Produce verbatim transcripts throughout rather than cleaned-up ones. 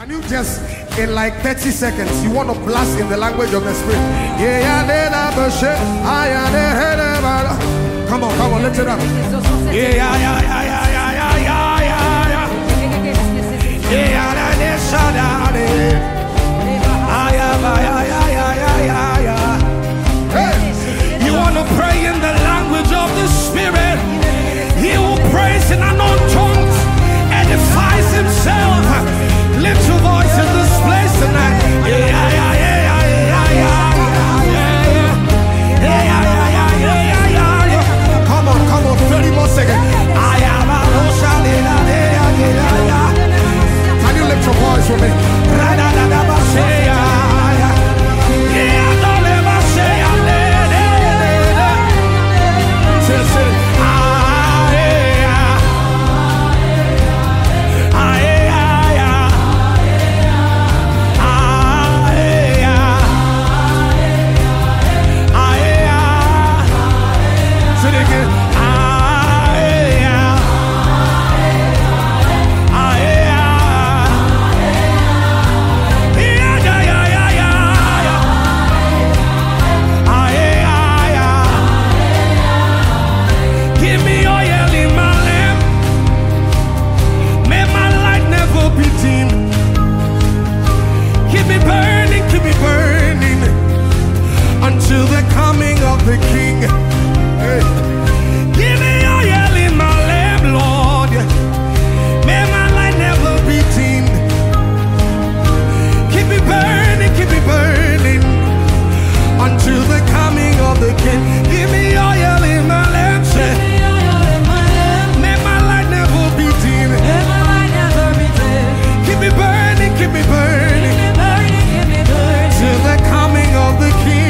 Can you just, in like thirty seconds, you want to blast in the language of the Spirit? Yeah, yeah, yeah. Come on, come on, lift it up. Yeah, yeah, yeah, yeah, yeah, yeah, yeah, yeah, yeah. Yeah, yeah, yeah, yeah, yeah. Hey, you want to pray in the language of the Spirit? He who prays in unknown tongues edifies himself. Lift your voice in this place tonight. Yeah, yeah, yeah, yeah, yeah, yeah, yeah, yeah, yeah, yeah, yeah, yeah. Come on, come on, thirty more seconds. Can you lift your voice for me? Until the coming of the King. Hey. Give me oil in my lamp, Lord. May my light never be dim. Keep me burning, keep me burning until the coming of the King. Give me oil in my lamp, say. May my light never be dim. Keep me burning, keep me burning till the coming of the King.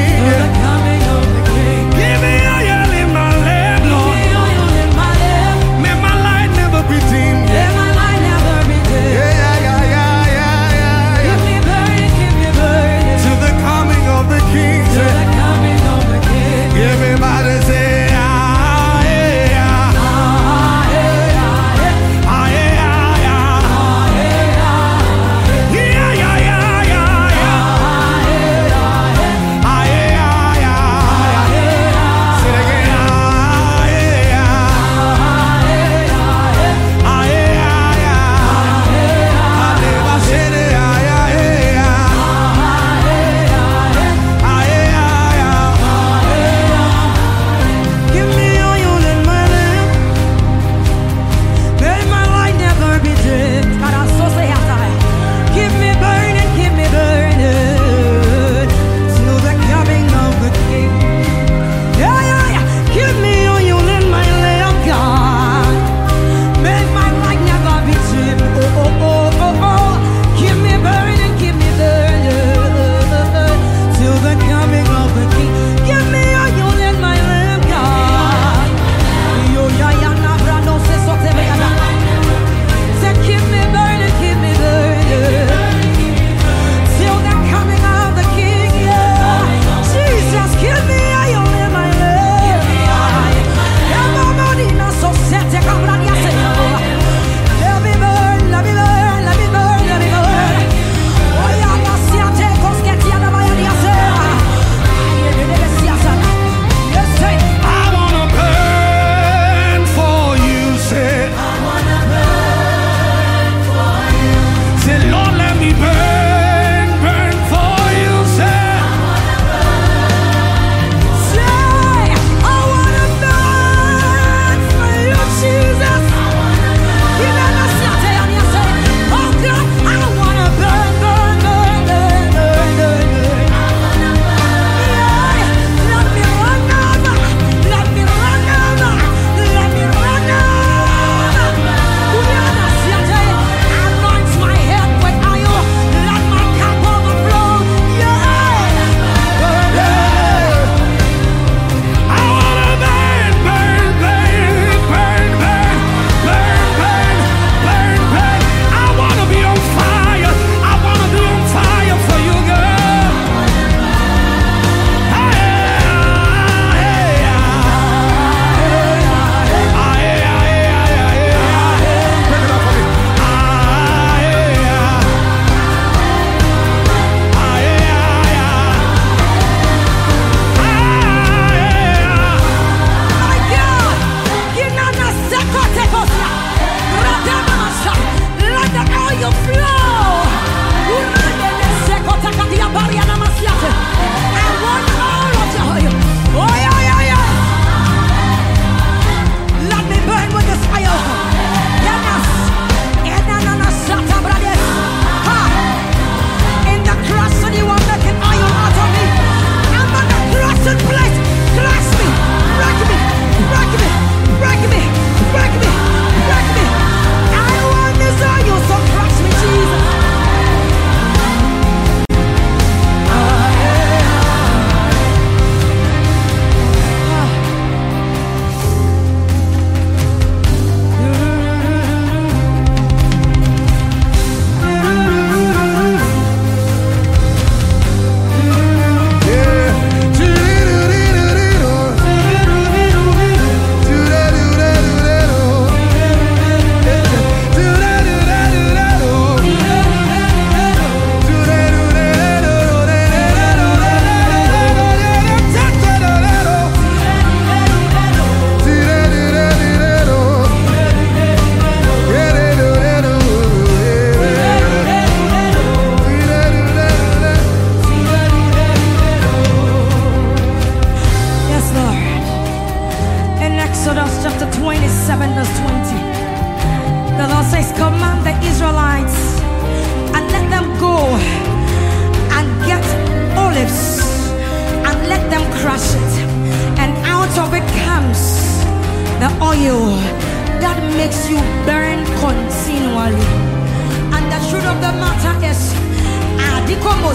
Give me oil in my lamp, Lord. May my light never be dim. Yeah, yeah, yeah, yeah, yeah, yeah. Till the coming of the King. Everybody say, ah, yeah, ah, yeah, ah, yeah, yeah, yeah, yeah,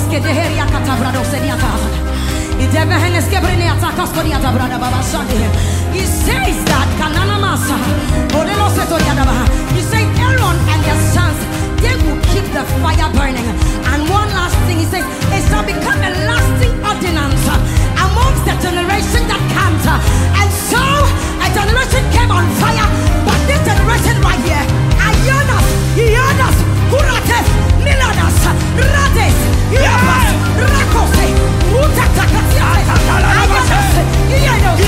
He says that he says Aaron and their sons, they will keep the fire burning. And one last thing, he says, it shall become a lasting ordinance amongst the generation that comes. And so a generation came on fire, but this generation right here, Ayonas, Ionas, Kurates, Milanas, Rades, Yapas, Rakose, Utatakatia, Ayanas, Ianos,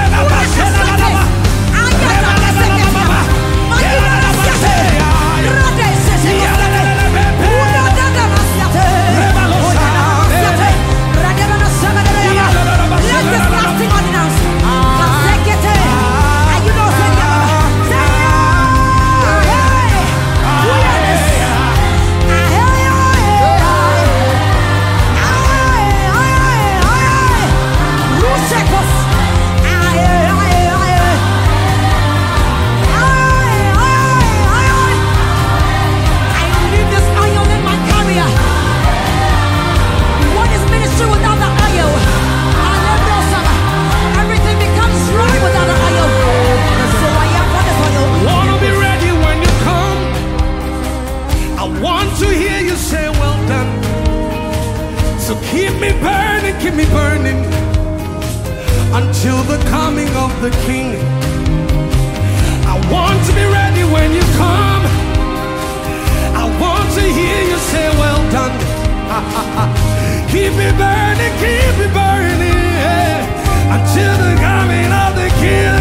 until the coming of the King. I want to be ready when you come. I want to hear you say, well done. Keep me burning, keep me burning, yeah, until the coming of the King.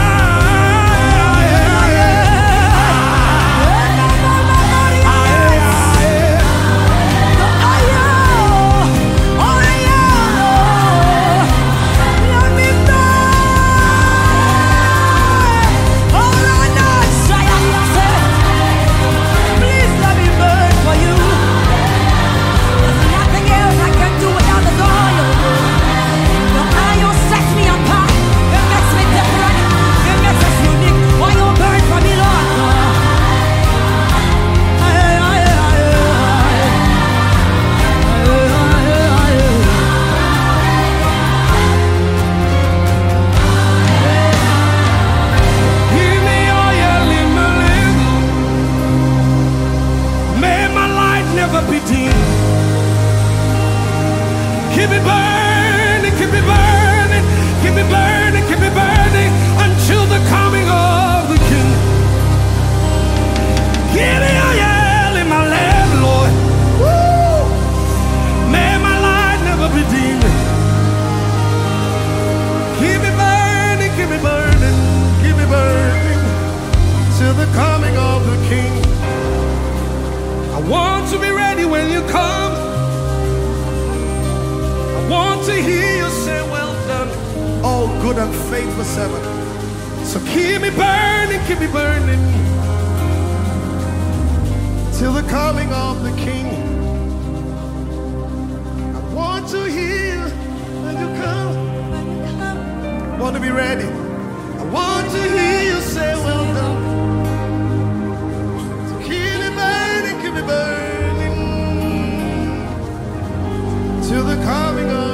Keep me burning, keep me burning, keep me burning, keep me burning until the coming of the King. Give me a yell in my land, Lord. Woo! May my light never be dim. Keep me burning, keep me burning, keep me burning till the coming of the King. I want to be ready when you come. Want to hear you say, well done, oh good and faithful servant. So keep me burning, keep me burning till the coming of the King. I want to hear you when you come. Want to be ready. I want to hear you say, well done. So keep me burning, keep me burning till the coming of